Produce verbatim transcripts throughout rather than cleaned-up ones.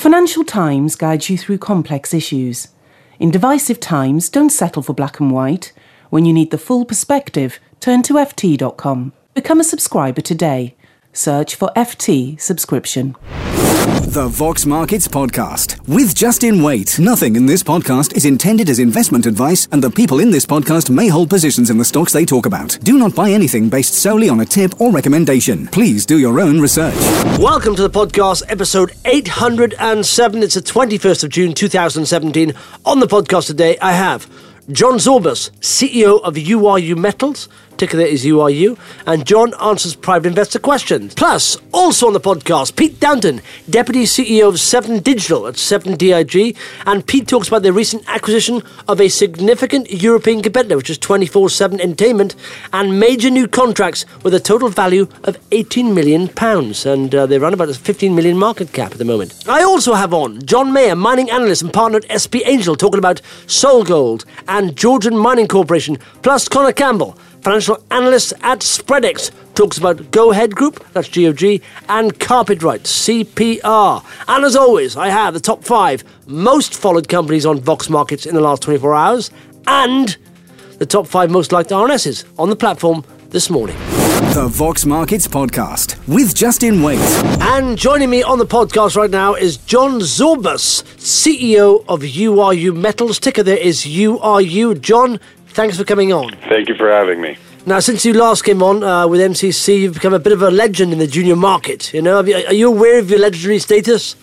Financial Times guides you through complex issues. In divisive times, don't settle for black and white. When you need the full perspective, turn to F T dot com. Become a subscriber today. Search for F T subscription. The Vox Markets Podcast with Justin Waite. Nothing in this podcast is intended as investment advice, and the people in this podcast may hold positions in the stocks they talk about. Do not buy anything based solely on a tip or recommendation. Please do your own research. Welcome to the podcast, episode eight hundred seven. It's the twenty-first of June, two thousand seventeen. On the podcast today, I have John Zorbas, C E O of U R U Metals. Ticker there is U R U. And John answers private investor questions. Plus, also on the podcast, Pete Downton, Deputy C E O of Seven Digital at Seven D I G. And Pete talks about their recent acquisition of a significant European competitor, which is twenty-four seven Entertainment, and major new contracts with a total value of eighteen million pounds. And uh, they run about a fifteen million market cap at the moment. I also have on John Mayer, mining analyst and partner at S P Angel, talking about SolGold and Georgian Mining Corporation, plus Connor Campbell, financial analyst at Spreadex, talks about Go Ahead Group, that's G O G, and Carpetright, C P R. And as always, I have the top five most followed companies on Vox Markets in the last twenty-four hours, and the top five most liked R N Ss on the platform this morning. The Vox Markets Podcast with Justin Waite. And joining me on the podcast right now is John Zorbas, C E O of U R U Metals. Ticker there is U R U. John, thanks for coming on. Thank you for having me. Now, since you last came on uh, with M C C, you've become a bit of a legend in the junior market. You know, Have you, are you aware of your legendary status?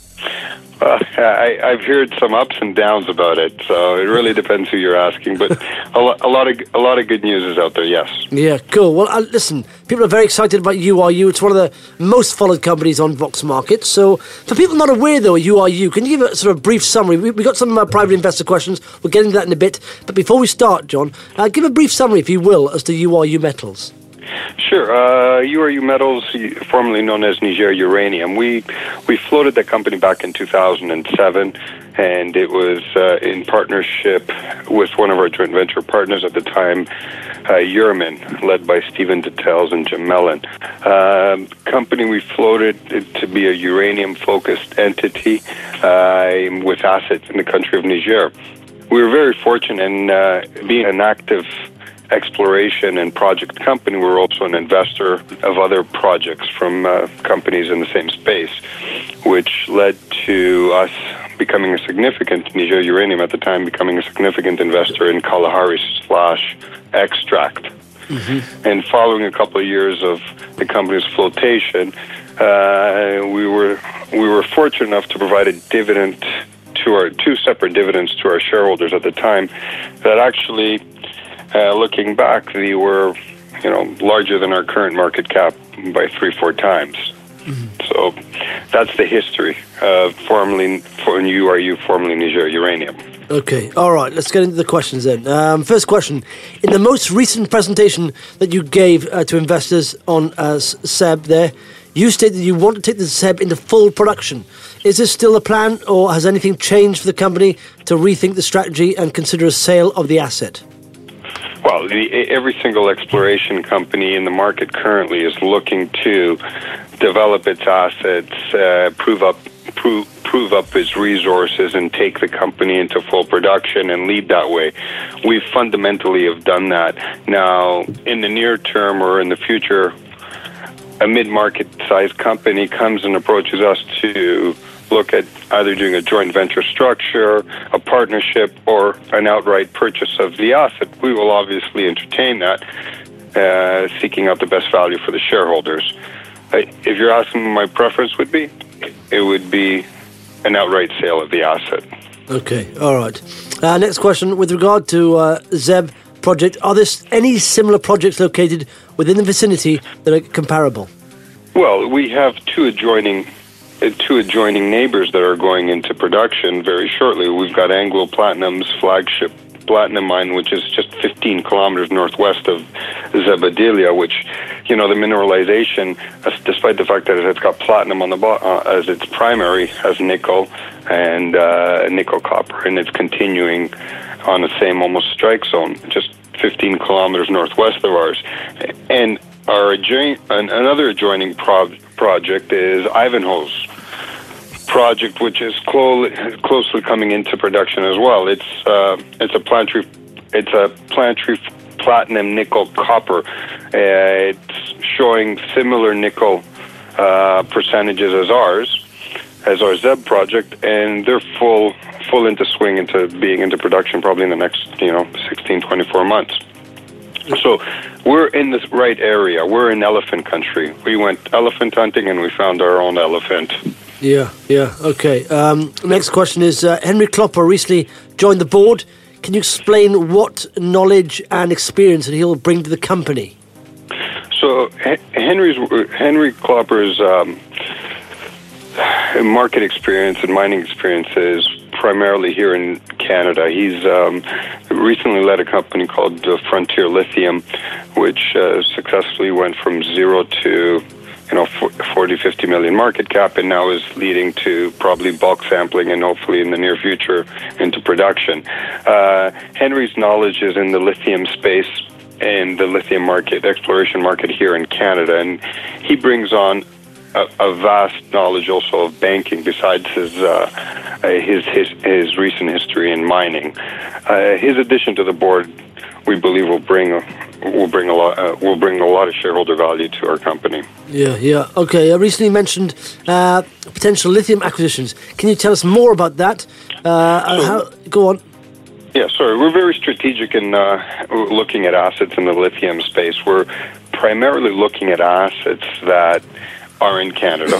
Uh, I, I've heard some ups and downs about it, so it really depends who you're asking. But a, lo- a lot of a lot of good news is out there. Yes. Yeah, cool. Well, uh, listen, people are very excited about U R U. It's one of the most followed companies on Vox Markets. So, for people not aware though, of U R U, can you give a sort of brief summary? We we got some of our private investor questions. We'll get into that in a bit. But before we start, John, uh, give a brief summary, if you will, as to U R U Metals. Sure. Uh, U R U Metals, formerly known as Niger Uranium, we we floated the company back in two thousand seven, and it was uh, in partnership with one of our joint venture partners at the time, uh, Uramin, led by Stephen Dettels and Jim Mellon. Uh, company we floated it to be a uranium-focused entity uh, with assets in the country of Niger. We were very fortunate in uh, being an active exploration and project company. We're also an investor of other projects from uh, companies in the same space, which led to us becoming a significant, Niger Uranium at the time, becoming a significant investor in Kalahari slash extract. Mm-hmm. And following a couple of years of the company's flotation, uh, we were we were fortunate enough to provide a dividend to our two separate dividends to our shareholders at the time that actually, Uh, looking back, they were, you know, larger than our current market cap by three, four times. Mm-hmm. So that's the history of formerly for U R U, formerly Niger Uranium. Okay, all right, let's get into the questions then. Um, first question. In the most recent presentation that you gave uh, to investors on uh, S E B there, you stated that you want to take the S E B into full production. Is this still the plan, or has anything changed for the company to rethink the strategy and consider a sale of the asset? Well, the, every single exploration company in the market currently is looking to develop its assets, uh, prove up prove, prove up its resources, and take the company into full production and lead that way. We fundamentally have done that. Now, in the near term or in the future, a mid-market sized company comes and approaches us to look at either doing a joint venture structure, a partnership, or an outright purchase of the asset. We will obviously entertain that, uh, seeking out the best value for the shareholders. Uh, if you're asking what my preference would be, it would be an outright sale of the asset. Okay, all right. Uh, next question. With regard to uh, Z E B project, are there any similar projects located within the vicinity that are comparable? Well, we have two adjoining two adjoining neighbors that are going into production very shortly. We've got Anglo Platinum's flagship platinum mine, which is just fifteen kilometers northwest of Zabadilia, which, you know, the mineralization, despite the fact that it's got platinum on the bo- uh, as its primary, has nickel and uh, nickel copper, and it's continuing on the same almost strike zone, just fifteen kilometers northwest of ours. And our adjoin- another adjoining pro- project is Ivanhoe's project, which is clo- closely coming into production as well. It's uh, it's a planetary it's a planetary platinum nickel copper. Uh, it's showing similar nickel uh, percentages as ours, as our Z E B project, and they're full full into swing into being into production probably in the next you know sixteen, twenty-four months. So we're in the right area. We're in elephant country. We went elephant hunting and we found our own elephant. Yeah, yeah, okay. Um, next question is, uh, Henry Klopper recently joined the board. Can you explain what knowledge and experience that he'll bring to the company? So Henry's Henry Klopper's um, market experience and mining experience is primarily here in Canada. He's um, recently led a company called uh, Frontier Lithium, which uh, successfully went from zero to you know, forty, fifty million market cap, and now is leading to probably bulk sampling and hopefully in the near future into production. Uh, Henry's knowledge is in the lithium space and the lithium market, exploration market here in Canada, and he brings on a, a vast knowledge also of banking besides his uh, his, his his recent history in mining. Uh, his addition to the board, we believe, will bring will bring a lot uh, will bring a lot of shareholder value to our company. Yeah, yeah. Okay, I recently mentioned uh, potential lithium acquisitions. Can you tell us more about that? Uh, how, go on. Yeah, sorry. We're very strategic in uh, looking at assets in the lithium space. We're primarily looking at assets that are in Canada.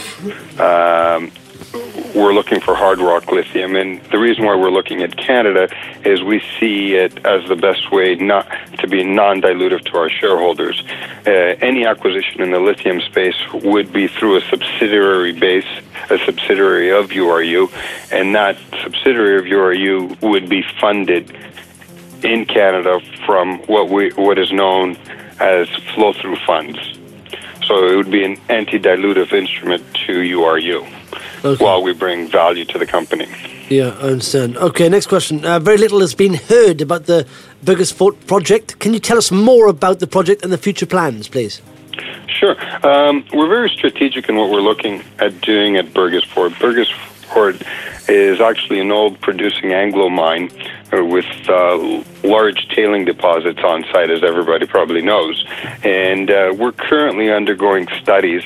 Um, we're looking for hard rock lithium, and the reason why we're looking at Canada is we see it as the best way not to be non-dilutive to our shareholders. Uh, any acquisition in the lithium space would be through a subsidiary base, a subsidiary of U R U, and that subsidiary of U R U would be funded in Canada from what we what is known as flow-through funds. So it would be an anti-dilutive instrument to U R U. Okay. While we bring value to the company. Yeah, I understand. Okay, next question. Uh, very little has been heard about the Burgersfort project. Can you tell us more about the project and the future plans, please? Sure. Um, we're very strategic in what we're looking at doing at Burgersfort. Burgersfort is actually an old producing Anglo mine uh, with uh, large tailing deposits on site, as everybody probably knows. And uh, we're currently undergoing studies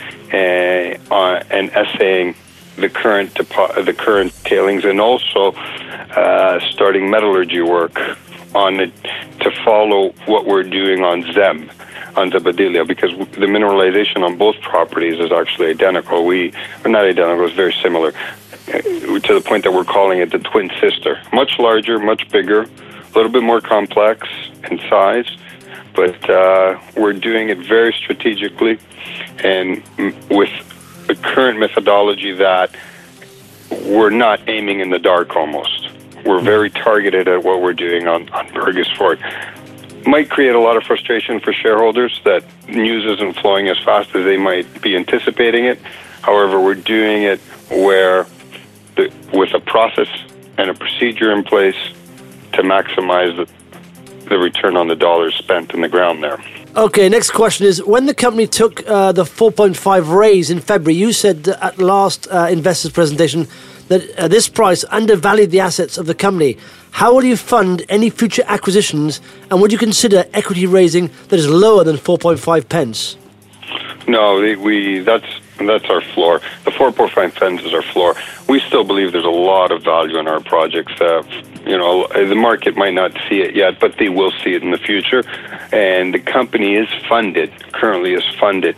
Uh, uh, and assaying the current depo- the current tailings, and also uh, starting metallurgy work on it to follow what we're doing on Zem, on Zebedilia, because the mineralization on both properties is actually identical. We are not identical; it's very similar, uh, to the point that we're calling it the twin sister. Much larger, much bigger, a little bit more complex in size. But uh, we're doing it very strategically and with the current methodology that we're not aiming in the dark almost. We're very targeted at what we're doing on, on Burgersfort. Might create a lot of frustration for shareholders that news isn't flowing as fast as they might be anticipating it. However, we're doing it where the, with a process and a procedure in place to maximize the the return on the dollars spent in the ground there. Okay, next question is, when the company took uh, the four point five raise in February, you said at last uh, investors presentation that uh, this price undervalued the assets of the company. How will you fund any future acquisitions, and would you consider equity raising that is lower than four point five pence? No, we, we that's that's our floor. The four point five pence is our floor. We still believe there's a lot of value in our projects. Uh, you know, the market might not see it yet, but they will see it in the future. And the company is funded, currently is funded,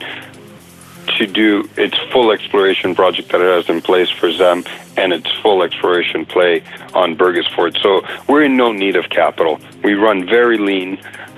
to do its full exploration project that it has in place for Zem and its full exploration play on Burgersfort. So we're in no need of capital. We run very lean.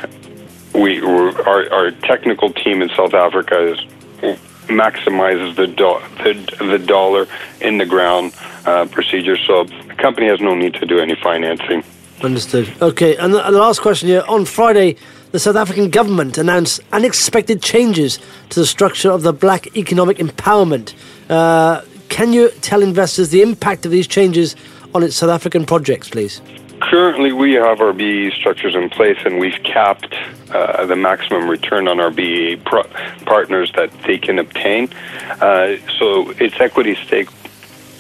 We our, our technical team in South Africa is maximizes the, do, the the dollar in the ground uh, procedure. So the company has no need to do any financing. Understood. Okay, and the, and the last question here. On Friday, the South African government announced unexpected changes to the structure of the Black Economic Empowerment. Uh, can you tell investors the impact of these changes on its South African projects, please? Currently, we have our B E E structures in place, and we've capped uh, the maximum return on our B E E pro- partners that they can obtain. Uh, so its equity stake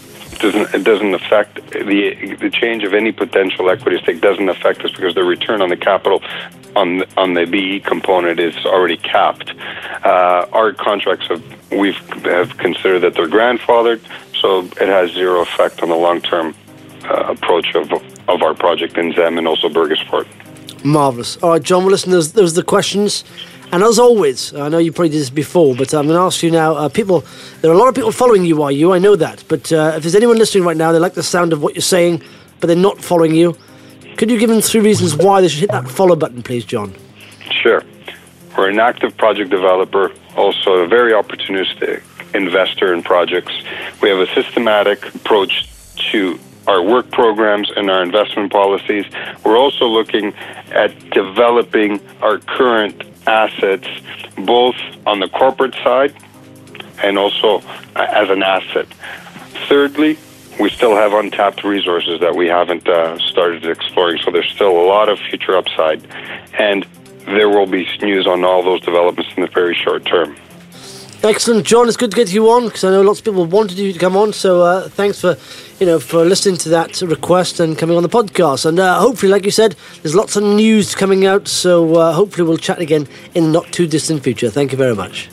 doesn't it doesn't affect the the change of any potential equity stake doesn't affect us because the return on the capital on the, on the B E component is already capped. Uh, our contracts have we've have considered that they're grandfathered, so it has zero effect on the long term uh, approach of of our project in Zem and also Burgersport. Marvellous. All right, John, well, listen, those, those are the questions. And as always, I know you probably did this before, but I'm going to ask you now, uh, people, there are a lot of people following U I U, I know that, but uh, if there's anyone listening right now, they like the sound of what you're saying, but they're not following you, could you give them three reasons why they should hit that follow button, please, John? Sure. We're an active project developer, also a very opportunistic investor in projects. We have a systematic approach to our work programs and our investment policies. We're also looking at developing our current assets, both on the corporate side and also as an asset. Thirdly, we still have untapped resources that we haven't uh, started exploring, so there's still a lot of future upside. And there will be news on all those developments in the very short term. Excellent, John. It's good to get you on because I know lots of people wanted you to come on. So uh, thanks for, you know, for listening to that request and coming on the podcast. And uh, hopefully, like you said, there's lots of news coming out. So uh, hopefully, we'll chat again in the not too distant future. Thank you very much.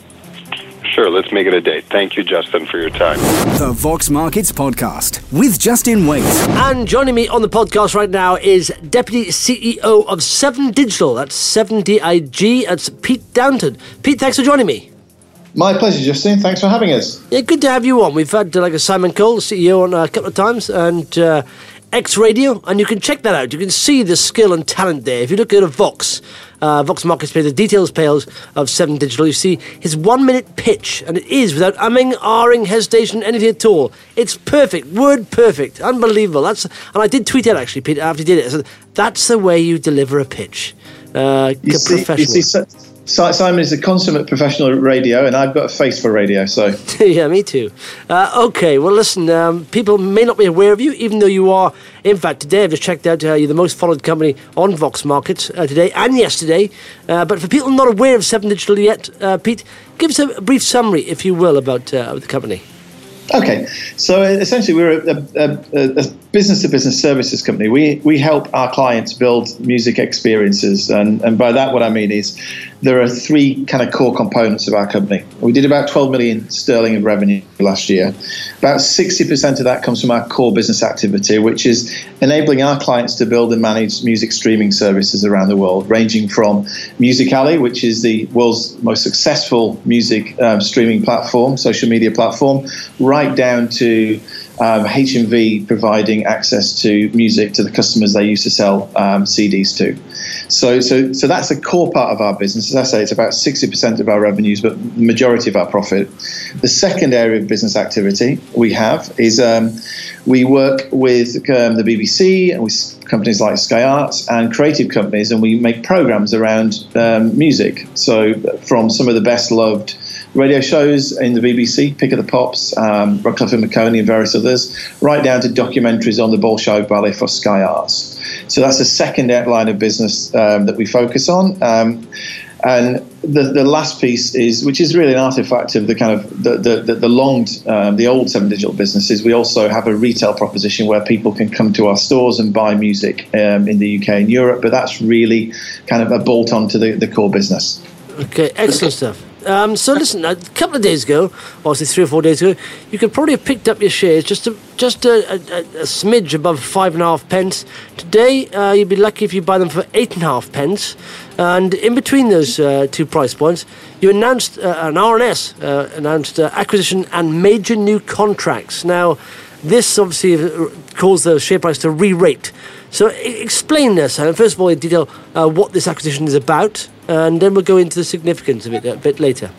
Sure, let's make it a date. Thank you, Justin, for your time. The Vox Markets Podcast with Justin Waite. And joining me on the podcast right now is Deputy C E O of Seven Digital. That's seven D I G. That's Pete Downton. Pete, thanks for joining me. My pleasure, Justin. Thanks for having us. Yeah, good to have you on. We've had uh, like a Simon Cole, the C E O, on uh, a couple of times, and uh, X Radio, and you can check that out. You can see the skill and talent there. If you look at a Vox, uh, Vox Markets page, the details page of Seven Digital, you see his one-minute pitch, and it is without umming, ahhing, hesitation, anything at all. It's perfect, word perfect, unbelievable. That's and I did tweet out actually, Peter, after he did it. I said, that's the way you deliver a pitch. Uh, you see, professional. You see, Simon is a consummate professional at radio, and I've got a face for radio, so... Yeah, me too. Uh, okay, well, listen, um, people may not be aware of you, even though you are, in fact, today I've just checked out, uh, you're the most followed company on Vox Markets uh, today and yesterday. Uh, but for people not aware of Seven Digital yet, uh, Pete, give us a brief summary, if you will, about uh, the company. Okay, so essentially we're a, a, a business-to-business services company. We we help our clients build music experiences, and, and by that what I mean is there are three kind of core components of our company. We did about twelve million sterling of revenue last year. About sixty percent of that comes from our core business activity, which is enabling our clients to build and manage music streaming services around the world, ranging from Musical.ly, which is the world's most successful music um, streaming platform, social media platform, right down to um, H M V providing access to music to the customers they used to sell um, C Ds to. So, so, so that's a core part of our business. As I say, it's about sixty percent of our revenues, but the majority of our profit. The second area of business activity we have is um, we work with um, the B B C and with companies like Sky Arts and creative companies, and we make programs around um, music. So from some of the best loved radio shows in the B B C, Pick of the Pops, um, Rockcliffe and Maconie and various others, right down to documentaries on the Bolshoi Ballet for Sky Arts. So that's the second line of business um, that we focus on. Um, and the, the last piece is, which is really an artifact of the kind of the the, the, the long, um, the old Seven Digital businesses. We also have a retail proposition where people can come to our stores and buy music um, in the U K and Europe, but that's really kind of a bolt on to the, the core business. Okay, excellent stuff. Um, so listen, a couple of days ago, or say three or four days ago, you could probably have picked up your shares just a, just a, a, a smidge above five and a half pence. Today, uh, you'd be lucky if you buy them for eight and a half pence. And in between those uh, two price points, you announced uh, an R N S, uh, announced uh, acquisition and major new contracts. Now, this obviously caused the share price to re-rate. So explain this, uh, first of all, in detail, uh, what this acquisition is about, and then we'll go into the significance of it a bit later.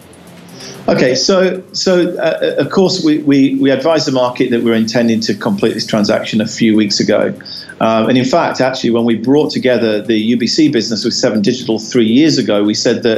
Okay, so so uh, of course we, we, we advised the market that we were intending to complete this transaction a few weeks ago. Um, and in fact, actually, when we brought together the U B C business with Seven Digital three years ago, we said that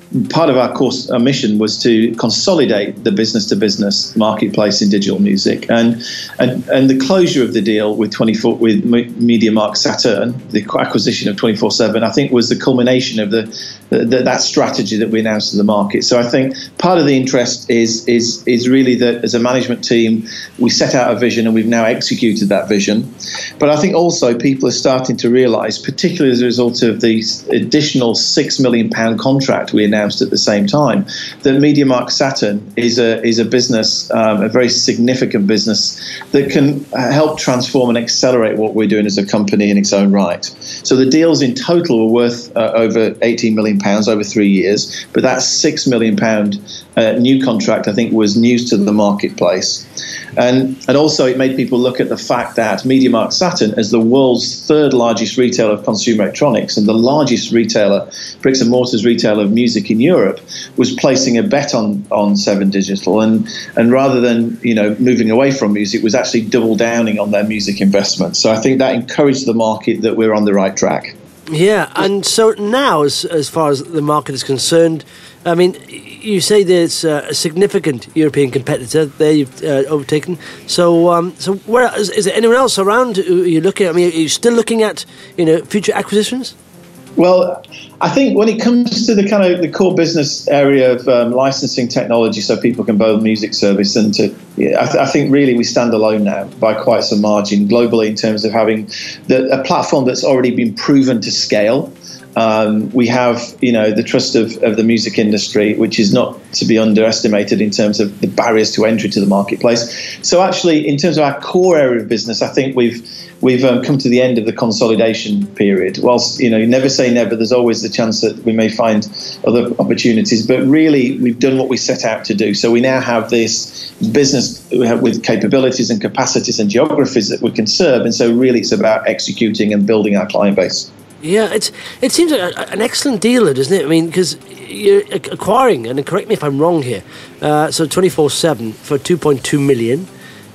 part of our course, our mission was to consolidate the business-to-business marketplace in digital music, and and and the closure of the deal with twenty-four with MediaMarkt Saturn, the acquisition of twenty-four seven, I think was the culmination of the, the that strategy that we announced to the market. So I think part of the interest is is is really that as a management team we set out a vision and we've now executed that vision. But I think also people are starting to realise, particularly as a result of the additional six million pound contract we announced at the same time, that MediaMarkt Saturn is a is a business, um, a very significant business that can help transform and accelerate what we're doing as a company in its own right. So the deals in total were worth uh, over eighteen million pounds over three years, but that six million pound uh, new contract, I think, was news to the marketplace. And, and also it made people look at the fact that MediaMarkt Saturn, as the world's third largest retailer of consumer electronics and the largest retailer, bricks and mortars retailer of music in Europe, was placing a bet on, on Seven Digital. And, and rather than, you know, moving away from music, was actually double downing on their music investment. So I think that encouraged the market that we're on the right track. Yeah, and so now, as as far as the market is concerned, I mean, you say there's uh, a significant European competitor there you've uh, overtaken. So, um, so where is, is there anyone else around? Are you looking? I mean, are you still looking at, you know, future acquisitions? Well, I think when it comes to the kind of the core business area of um, licensing technology, so people can build music service, and to, yeah, I, th- I think really we stand alone now by quite some margin globally in terms of having the, a platform that's already been proven to scale. Um, we have, you know, the trust of, of the music industry, which is not to be underestimated in terms of the barriers to entry to the marketplace. So actually, in terms of our core area of business, I think we've we've um, come to the end of the consolidation period. Whilst, you know, you never say never, there's always the chance that we may find other opportunities. But really, we've done what we set out to do. So we now have this business with capabilities and capacities and geographies that we can serve. And so really, it's about executing and building our client base. Yeah, it's it seems like a, an excellent deal, doesn't it? I mean, because you're acquiring, and correct me if I'm wrong here, uh, so twenty-four seven for two point two million,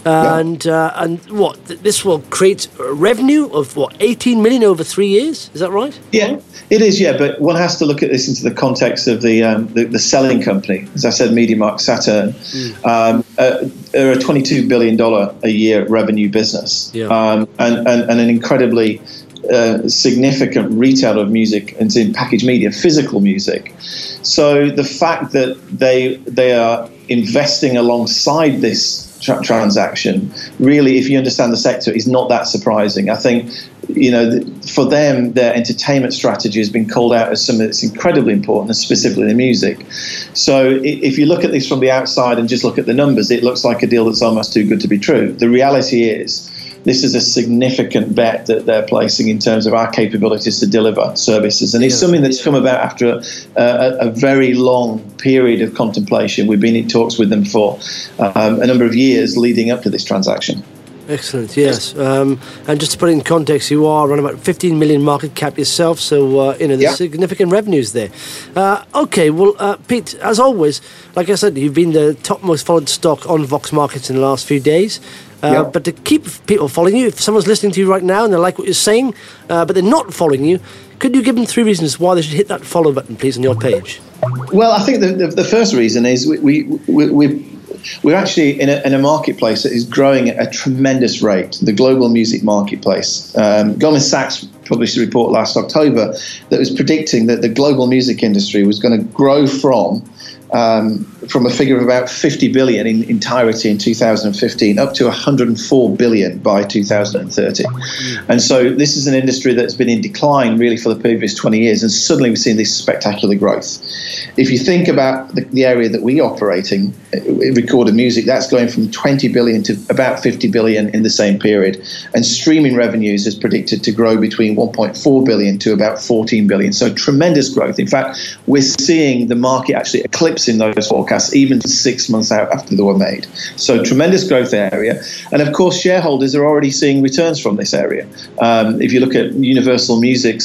and yeah. uh, and what, this will create a revenue of what, eighteen million over three years? Is that right? Yeah, it is. Yeah, but one has to look at this into the context of the um, the, the selling company. As I said, MediaMarkt Saturn, mm. um, uh, they're a twenty-two billion dollars a year revenue business, yeah. um, and, and and an incredibly Uh, significant retailer of music and in packaged media, physical music. So the fact that they they are investing alongside this tra- transaction, really, if you understand the sector, is not that surprising. I think, you know, for them, their entertainment strategy has been called out as something that's incredibly important, and specifically the music. So if you look at this from the outside and just look at the numbers, it looks like a deal that's almost too good to be true. The reality is, this is a significant bet that they're placing in terms of our capabilities to deliver services. And it's yeah. something that's come about after a, a, a very long period of contemplation. We've been in talks with them for um, a number of years leading up to this transaction. Excellent, yes. Um, and just to put it in context, you are around about fifteen million market cap yourself, so uh, you know there's yeah. significant revenues there. Uh, okay, well, uh, Pete, as always, like I said, you've been the top most followed stock on Vox Markets in the last few days. Uh, yeah. But to keep people following you, if someone's listening to you right now and they like what you're saying, uh, but they're not following you, could you give them three reasons why they should hit that follow button, please, on your page? Well, I think the, the, the first reason is we, we, we, we we're actually in a, in a marketplace that is growing at a tremendous rate, the global music marketplace. Um, Goldman Sachs published a report last October that was predicting that the global music industry was going to grow from Um, from a figure of about fifty billion in entirety in two thousand fifteen up to one hundred four billion by two thousand thirty. Mm. And so this is an industry that's been in decline really for the previous twenty years, and suddenly we've seen this spectacular growth. If you think about the, the area that we operate in, recorded music, that's going from twenty billion to about fifty billion in the same period. And streaming revenues is predicted to grow between one point four billion to about fourteen billion. So tremendous growth. In fact, we're seeing the market actually eclipse in those forecasts even six months out after they were made. So tremendous growth area. And of course, shareholders are already seeing returns from this area. Um, if you look at Universal Music's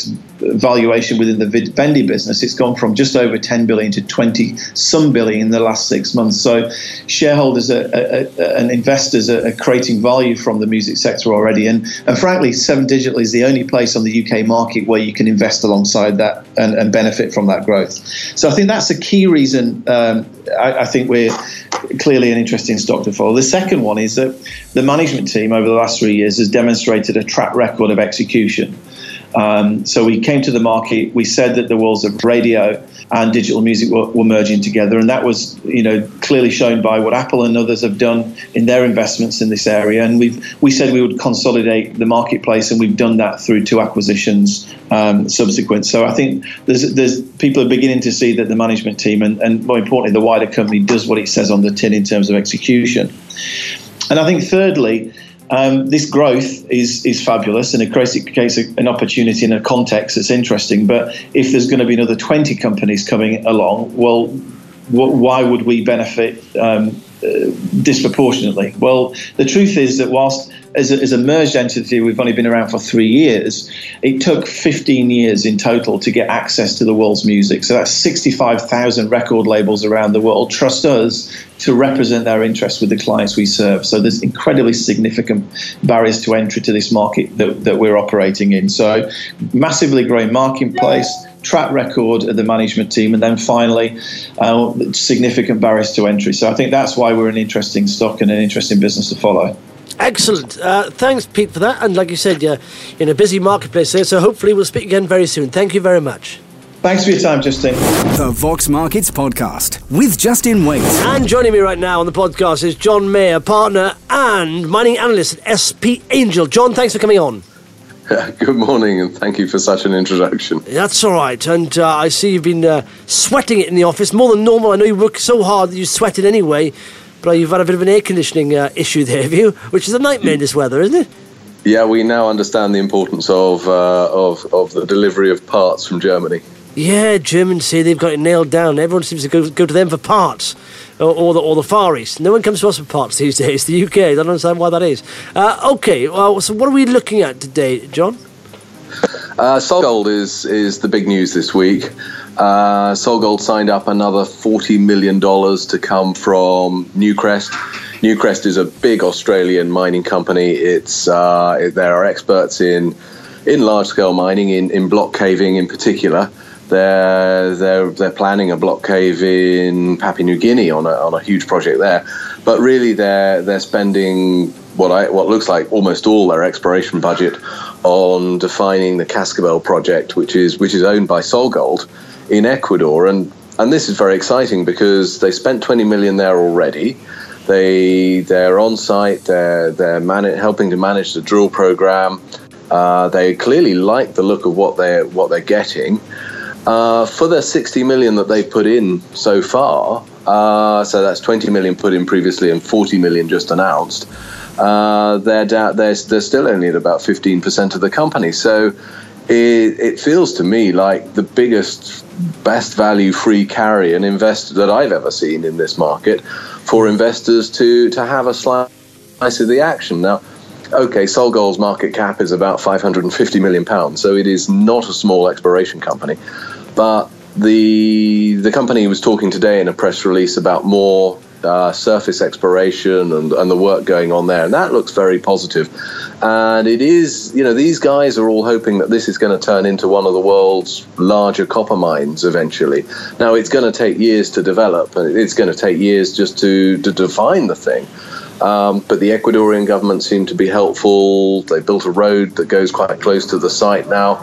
valuation within the Vivendi business. It's gone from just over ten billion to twenty some billion in the last six months. So shareholders are, are, are, and investors are, are creating value from the music sector already. And, and frankly, Seven Digital is the only place on the U K market where you can invest alongside that and, and benefit from that growth. So I think that's a key reason um, I, I think we're clearly an interesting stock to follow. The second one is that the management team over the last three years has demonstrated a track record of execution. Um, so we came to the market, we said that the worlds of radio and digital music were, were merging together, and that was, you know, clearly shown by what Apple and others have done in their investments in this area. And we've we said we would consolidate the marketplace, and we've done that through two acquisitions um, subsequent. So I think there's there's people are beginning to see that the management team and, and more importantly the wider company does what it says on the tin in terms of execution. And I think thirdly, Um, this growth is is fabulous, and it creates, it creates a, an opportunity in a context that's interesting. But if there's going to be another twenty companies coming along, well, wh- why would we benefit um, uh, disproportionately? Well, the truth is that whilst as a, as a merged entity, we've only been around for three years, it took fifteen years in total to get access to the world's music. So that's sixty-five thousand record labels around the world trust us to represent their interests with the clients we serve. So there's incredibly significant barriers to entry to this market that, that we're operating in. So massively growing marketplace, track record of the management team, and then finally uh, significant barriers to entry. So I think that's why we're an interesting stock and an interesting business to follow. Excellent. Uh, thanks, Pete, for that. And like you said, you're in a busy marketplace there, so hopefully we'll speak again very soon. Thank you very much. Thanks for your time, Justin. The Vox Markets Podcast with Justin Waite. And joining me right now on the podcast is John Mayer, partner and mining analyst at S P Angel. John, thanks for coming on. Good morning, and thank you for such an introduction. That's all right. And uh, I see you've been uh, sweating it in the office more than normal. I know you work so hard that you sweated anyway, but you've had a bit of an air conditioning uh, issue there, have you? Which is a nightmare in this weather, isn't it? Yeah, we now understand the importance of uh, of of the delivery of parts from Germany. Yeah, Germans say they've got it nailed down. Everyone seems to go, go to them for parts, or, or the or the Far East. No one comes to us for parts these days. The U K, I don't understand why that is. Uh, okay, well, so what are we looking at today, John? Uh, SolGold is is the big news this week. Uh, SolGold signed up another forty million dollars to come from Newcrest. Newcrest is a big Australian mining company. It's uh, there are experts in in large scale mining, in, in block caving in particular. They're they're they're planning a block cave in Papua New Guinea on a on a huge project there, but really they're they're spending what I what looks like almost all their exploration budget on defining the Cascabel project, which is which is owned by SolGold in Ecuador, and and this is very exciting because they spent twenty million there already. They they're on site. They're they're man- helping to manage the drill program. Uh, they clearly like the look of what they're what they're getting. Uh, for the sixty million that they've put in so far, uh, so that's twenty million put in previously and forty million just announced, uh, they're, da- they're, they're still only at about fifteen percent of the company. So it, it feels to me like the biggest, best value free carry and investor that I've ever seen in this market for investors to, to have a slice of the action. Now, okay, SolGold's market cap is about five hundred fifty million pounds, so it is not a small exploration company. But the the company was talking today in a press release about more uh, surface exploration and, and the work going on there, and that looks very positive. And it is, you know, these guys are all hoping that this is going to turn into one of the world's larger copper mines eventually. Now, it's going to take years to develop, and it's going to take years just to, to define the thing. Um, but the Ecuadorian government seemed to be helpful. They built a road that goes quite close to the site now,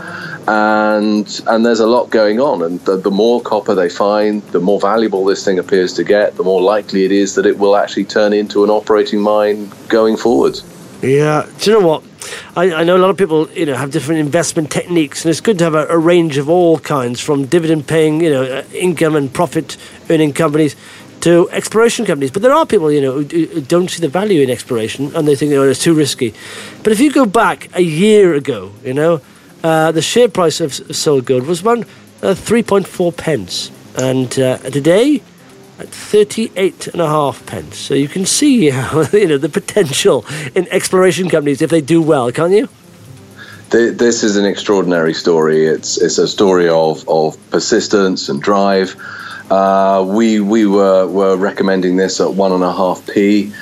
and and there's a lot going on. And the, the more copper they find, the more valuable this thing appears to get, the more likely it is that it will actually turn into an operating mine going forward. Yeah, do you know what? I, I know a lot of people, you know, have different investment techniques, and it's good to have a, a range of all kinds, from dividend-paying, you know, uh, income and profit-earning companies to exploration companies. But there are people, you know, who, who don't see the value in exploration, and they think, oh, it's too risky. But if you go back a year ago, you know, uh, the share price of SolGold was around uh, three point four pence, and uh, today at thirty-eight and a half pence. So you can see how, you know, the potential in exploration companies if they do well, can't you? th- this is an extraordinary story. It's it's a story of, of persistence and drive. Uh, we we were were recommending this at one and a half p,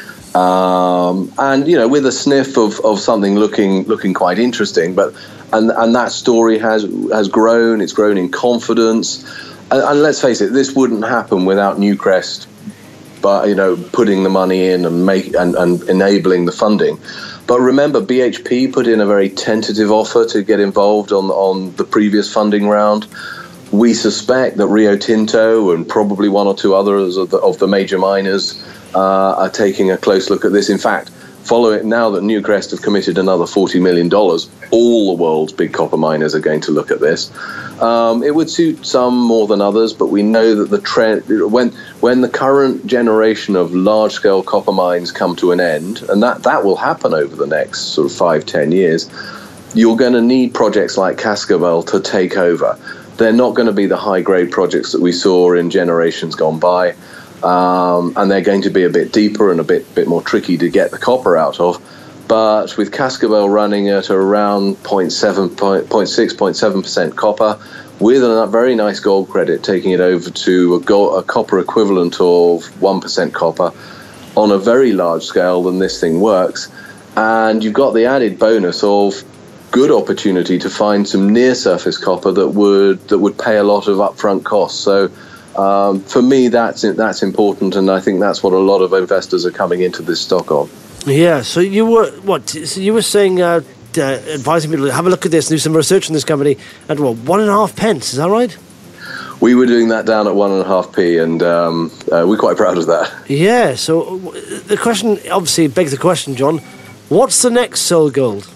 um, and you know with a sniff of, of something looking looking quite interesting. But and and that story has has grown. It's grown in confidence. And, and let's face it, this wouldn't happen without Newcrest, but you know putting the money in and make and, and enabling the funding. But remember, B H P put in a very tentative offer to get involved on on the previous funding round. We suspect that Rio Tinto and probably one or two others of the, of the major miners uh, are taking a close look at this. In fact, following now that Newcrest have committed another forty million dollars, all the world's big copper miners are going to look at this. Um, it would suit some more than others, but we know that the trend, when when the current generation of large-scale copper mines come to an end, and that, that will happen over the next sort of five, ten years, you're going to need projects like Cascabel to take over. They're not going to be the high-grade projects that we saw in generations gone by, um, and they're going to be a bit deeper and a bit bit more tricky to get the copper out of. But with Cascabel running at around zero point seven, zero point six, zero point seven percent copper, with a very nice gold credit, taking it over to a, gold, a copper equivalent of one percent copper on a very large scale, then this thing works. And you've got the added bonus of good opportunity to find some near-surface copper that would that would pay a lot of upfront costs. So um, for me, that's that's important, and I think that's what a lot of investors are coming into this stock on. Yeah. So you were what? So you were saying, uh, uh, advising people to have a look at this, and do some research on this company at what, one and a half pence? Is that right? We were doing that down at one and a half p, and um, uh, we're quite proud of that. Yeah. So the question obviously begs the question, John. What's the next SolGold?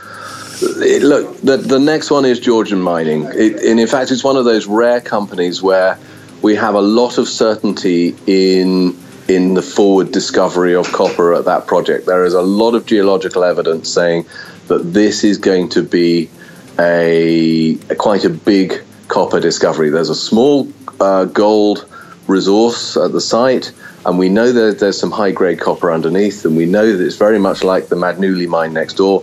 It, look, the, the next one is Georgian Mining. It, and in fact, it's one of those rare companies where we have a lot of certainty in in the forward discovery of copper at that project. There is a lot of geological evidence saying that this is going to be a, a quite a big copper discovery. There's a small uh, gold resource at the site, and we know that there's some high-grade copper underneath, and we know that it's very much like the Madnuli mine next door.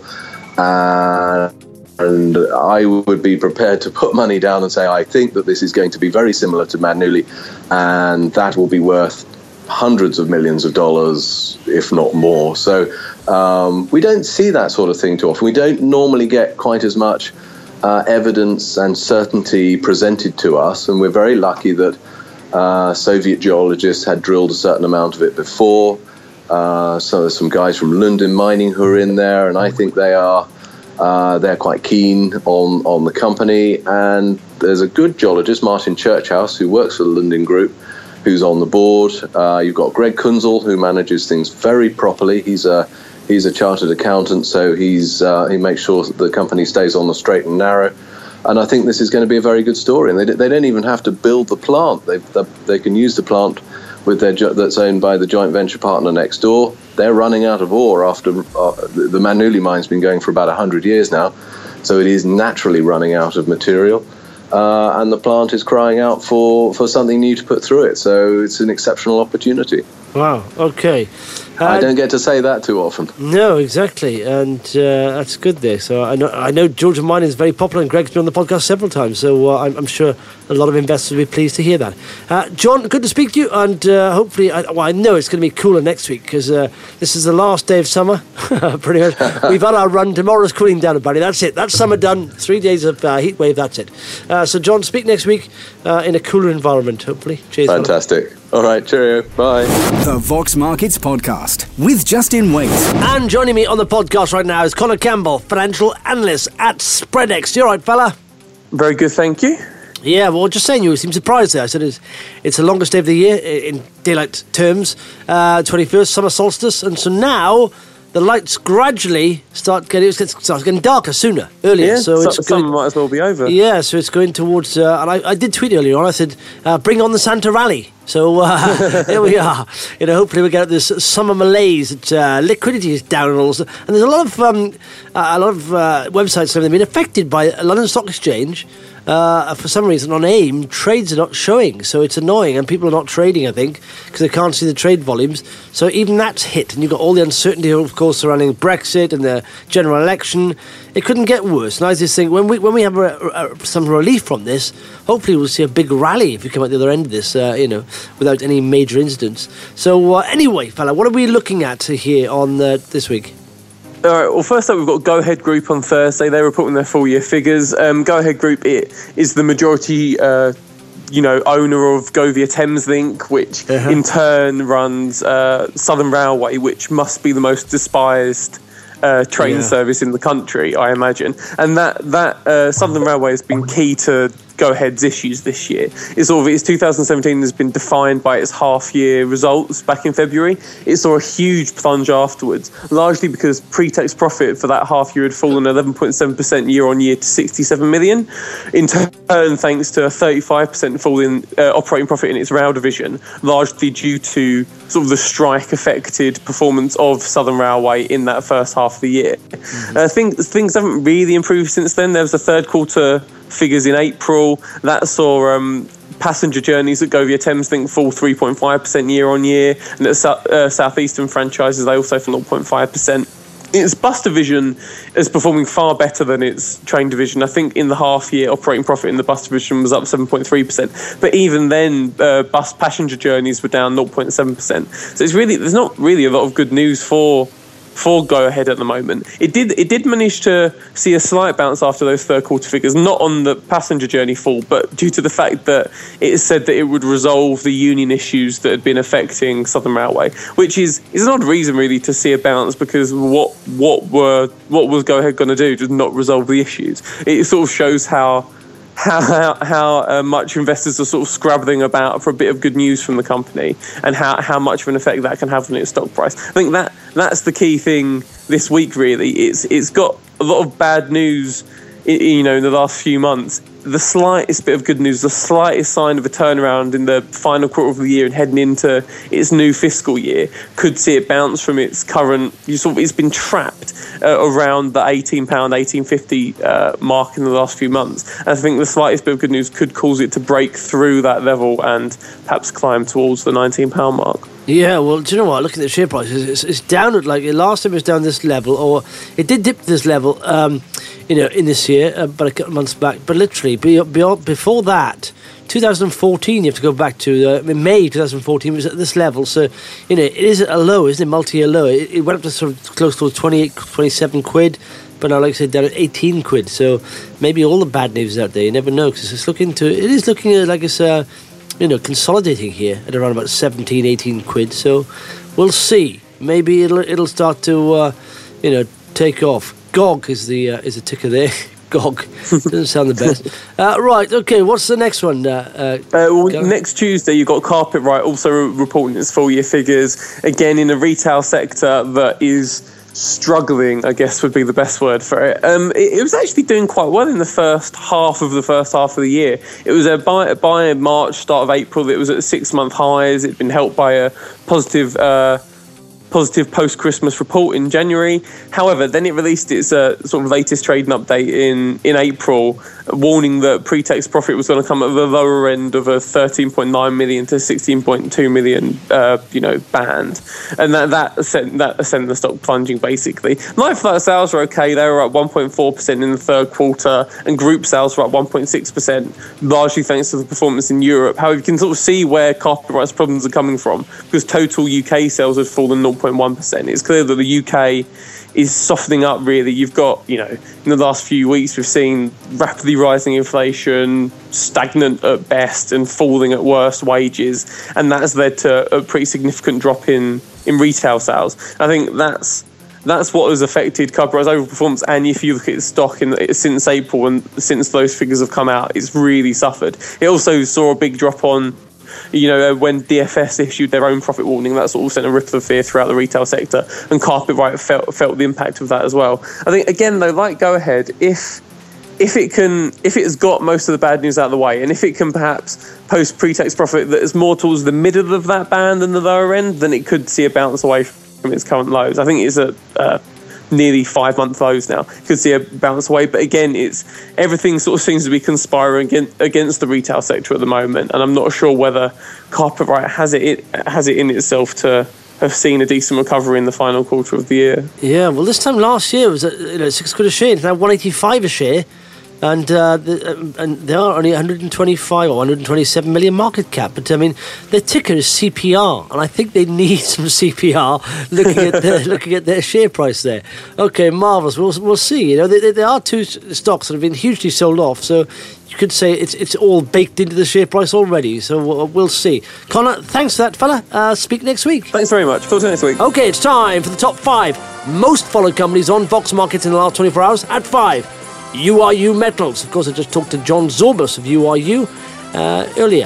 Uh, and I would be prepared to put money down and say I think that this is going to be very similar to Madnuli, and that will be worth hundreds of millions of dollars, if not more. So um, we don't see that sort of thing too often. We don't normally get quite as much uh, evidence and certainty presented to us, and we're very lucky that uh, Soviet geologists had drilled a certain amount of it before. Uh, so there's some guys from Lundin Mining who are in there, and I think they are uh, they're quite keen on, on the company. And there's a good geologist, Martin Churchhouse, who works for the Lundin Group, who's on the board. Uh, you've got Greg Kunzel, who manages things very properly. He's a he's a chartered accountant, so he's uh, he makes sure that the company stays on the straight and narrow. And I think this is going to be a very good story. And they they don't even have to build the plant. They they, they can use the plant with their that's owned by the joint venture partner next door. They're running out of ore after uh, the Madnuli mine's been going for about one hundred years now, so it is naturally running out of material, uh, and the plant is crying out for, for something new to put through it, so it's an exceptional opportunity. Wow, okay. Uh, I don't get to say that too often. No, exactly, and uh, that's good there. So I know I know Georgian Mining is very popular, and Greg's been on the podcast several times, so uh, I'm, I'm sure a lot of investors will be pleased to hear that. Uh, John, good to speak to you, and uh, hopefully, I, well, I know it's going to be cooler next week, because uh, this is the last day of summer, pretty much. We've had our run, tomorrow's cooling down, buddy, that's it, that's summer done, three days of uh, heat wave, that's it. Uh, so John, speak next week uh, in a cooler environment, hopefully. Cheers. Fantastic. Fella. All right, cheerio, bye. The Vox Markets Podcast with Justin Waite. And joining me on the podcast right now is Conor Campbell, financial analyst at Spreadex. You all right, fella? Very good, thank you. Yeah, well, just saying, you seem surprised there. I said it's, it's the longest day of the year in daylight terms, uh, twenty-first, summer solstice, and so now the lights gradually start getting it starts getting darker sooner, earlier. Yeah, so it's summer going, might as well be over. Yeah, so it's going towards. Uh, and I, I did tweet earlier on. I said, uh, "Bring on the Santa Rally." So uh, here we are. You know, hopefully we get this summer malaise. That, uh, liquidity is down and all. And there's a lot of um, uh, a lot of uh, websites that have been affected by London Stock Exchange. uh, for some reason on AIM, trades are not showing. So it's annoying, and people are not trading, I think, because they can't see the trade volumes. So even that's hit, and you've got all the uncertainty, of course, surrounding Brexit and the general election. It couldn't get worse. And I just think when we when we have a, a, some relief from this, hopefully we'll see a big rally if we come out the other end of this, uh, you know, without any major incidents. So uh, anyway, fella, what are we looking at here on uh, this week? All right, well, first up, we've got Go Ahead Group on Thursday. They're reporting their full-year figures. Um, Go Ahead Group it is the majority, uh, you know, owner of Govia Thameslink, which uh-huh. in turn runs uh, Southern Railway, which must be the most despised uh, train yeah. service in the country, I imagine. And that, that uh, Southern Railway has been key to Go Ahead's issues this year. It's sort of its two thousand seventeen has been defined by its half-year results back in February. It saw a huge plunge afterwards, largely because pre-tax profit for that half year had fallen eleven point seven percent year-on-year to sixty-seven million. In turn, thanks to a thirty-five percent fall in uh, operating profit in its rail division, largely due to sort of the strike-affected performance of Southern Railway in that first half of the year. Mm-hmm. Uh, things, things haven't really improved since then. There was the third quarter figures in April that saw um, passenger journeys at Govia Thameslink fall three point five percent year on year, and at uh, Southeastern franchises they also fell zero point five percent. Its bus division is performing far better than its train division. I think in the half year operating profit in the bus division was up seven point three percent, but even then uh, bus passenger journeys were down zero point seven percent. So it's really there's not really a lot of good news for for Go Ahead at the moment. It did it did manage to see a slight bounce after those third quarter figures, not on the passenger journey fall, but due to the fact that it said that it would resolve the union issues that had been affecting Southern Railway, which is, is an odd reason really to see a bounce, because what what were what was Go Ahead going to do? Just not resolve the issues. It sort of shows how how how, how uh, much investors are sort of scrabbling about for a bit of good news from the company, and how, how much of an effect that can have on its stock price. I think that that's the key thing this week, really. It's it's got a lot of bad news, you know, in the last few months. The slightest bit of good news, the slightest sign of a turnaround in the final quarter of the year and heading into its new fiscal year could see it bounce from its current. You sort of, it's been trapped uh, around the eighteen pounds, eighteen fifty uh, mark in the last few months. And I think the slightest bit of good news could cause it to break through that level and perhaps climb towards the nineteen pounds mark. Yeah, well, do you know what? Look at the share price. It's, it's down at, like, last time it was down this level, or it did dip to this level, um, you know, in this year, uh, but a couple of months back. But literally, beyond, before that, two thousand fourteen, you have to go back to, uh, May twenty fourteen, it was at this level. So, you know, it is at a low, isn't it? Multi-year low. It, it went up to sort of close to twenty-eight, twenty-seven quid, but now, like I said, down at eighteen quid. So maybe all the bad news is out there. You never know, because it's looking to, it is looking at, like it's, uh, you know, consolidating here at around about seventeen, eighteen quid. So we'll see. Maybe it'll it'll start to, uh, you know, take off. G O G is the uh, is the ticker there. G O G doesn't sound the best. Uh, right. Okay. What's the next one? Uh, uh, uh, well, next Tuesday you've got Carpetright also reporting its full year figures, again in a retail sector that is struggling, I guess would be the best word for it. Um, it, it was actually doing quite well in the first half of the first half of the year. It was a by, by March, start of April, it was at six month highs. It'd been helped by a positive uh, positive post-Christmas report in January. However, then it released its uh, sort of latest trading update in, in April, warning that pre-tax profit was going to come at the lower end of a thirteen point nine million to sixteen point two million, uh, you know, band, and that that sent that sent the stock plunging basically. Like-for-like sales were okay; they were up one point four percent in the third quarter, and group sales were up one point six percent, largely thanks to the performance in Europe. However, you can sort of see where Carpetright's problems are coming from, because total U K sales had fallen zero point one percent. It's clear that the U K is softening up, really. You've got, you know, in the last few weeks, we've seen rapidly rising inflation, stagnant at best and falling at worst wages, and that's led to a pretty significant drop in, in retail sales. I think that's that's what has affected Carpetright's overall performance, and if you look at its stock in, since April and since those figures have come out, it's really suffered. It also saw a big drop on, you know, when D F S issued their own profit warning. That sort of sent a ripple of fear throughout the retail sector, and Carpetright felt felt the impact of that as well. I think, again, though, like Go Ahead, if if it can, if it's got most of the bad news out of the way, and if it can perhaps post pre-tax profit that is more towards the middle of that band than the lower end, then it could see a bounce away from its current lows. I think it's a uh, nearly five month lows now. Could see a bounce away, but again, it's everything sort of seems to be conspiring against, against the retail sector at the moment, and I'm not sure whether Carpetright has it, it has it in itself to have seen a decent recovery in the final quarter of the year. Yeah, well, this time last year it was at, you know, six quid a share. It's now one eighty-five a share. And uh, the, and they are only one hundred twenty-five or one hundred twenty-seven million market cap. But I mean, their ticker is C P R, and I think they need some C P R looking at their, looking at their share price there. Okay, marvellous. We'll we'll see. You know, there, there are two stocks that have been hugely sold off, so you could say it's it's all baked into the share price already. So we'll, we'll see. Connor, thanks for that, fella. Uh, speak next week. Thanks very much. Talk to you next week. Okay, it's time for the top five most followed companies on Vox Markets in the last twenty-four hours. At five. U R U Metals. Of course, I just talked to John Zorbas of U R U uh, earlier.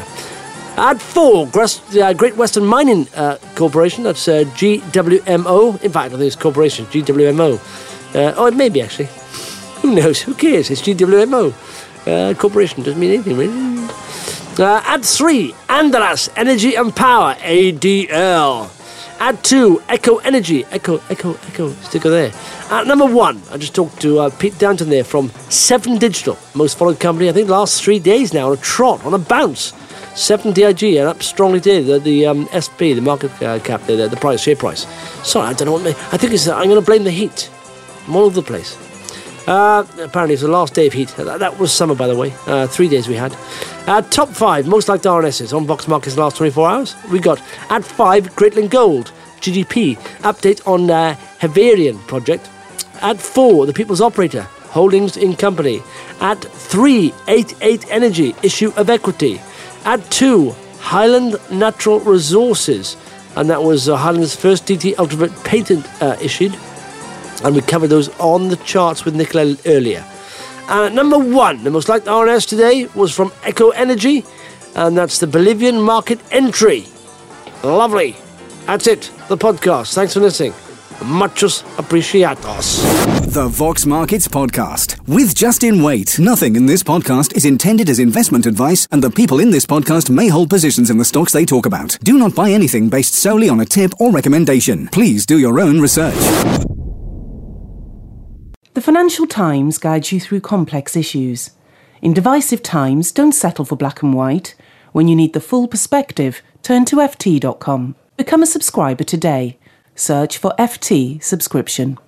At four, uh, Great Western Mining uh, Corporation. That's uh, G W M O. In fact, I think it's corporation, G W M O. Uh, oh, it may be, actually. Who knows? Who cares? It's G W M O. Uh, corporation doesn't mean anything, really. Uh, at three, Andras Energy and Power, A D L. At two, Echo Energy. Echo, Echo, Echo. Stick her there. At number one, I just talked to uh, Pete Downton there from Seven Digital, most followed company, I think, last three days now, on a trot, on a bounce. Seven D I G, and up strongly today. The, the um, S P, the market uh, cap, the, the price, share price. Sorry, I don't know what. I think it's. Uh, I'm going to blame the heat. I'm all over the place. Uh, apparently, it's the last day of heat. That, that was summer, by the way. Uh, three days we had. Uh, top five most liked R N Ss on Vox Markets in the last twenty-four hours. We got at five, Greatland Gold, G D P, update on uh, Havarian project. At four, the People's Operator, Holdings in Company. At three, eighty-eight Energy, issue of equity. At two, Highland Natural Resources, and that was uh, Highland's first D T Ultimate patent uh, issued. And we covered those on the charts with Nicola earlier. And at number one, the most liked R N S today was from Echo Energy, and that's the Bolivian market entry. Lovely. That's it, the podcast. Thanks for listening. Muchos apreciados. The Vox Markets Podcast with Justin Waite. Nothing in this podcast is intended as investment advice, and the people in this podcast may hold positions in the stocks they talk about. Do not buy anything based solely on a tip or recommendation. Please do your own research. The Financial Times guides you through complex issues. In divisive times, don't settle for black and white. When you need the full perspective, turn to F T dot com. Become a subscriber today. Search for F T subscription.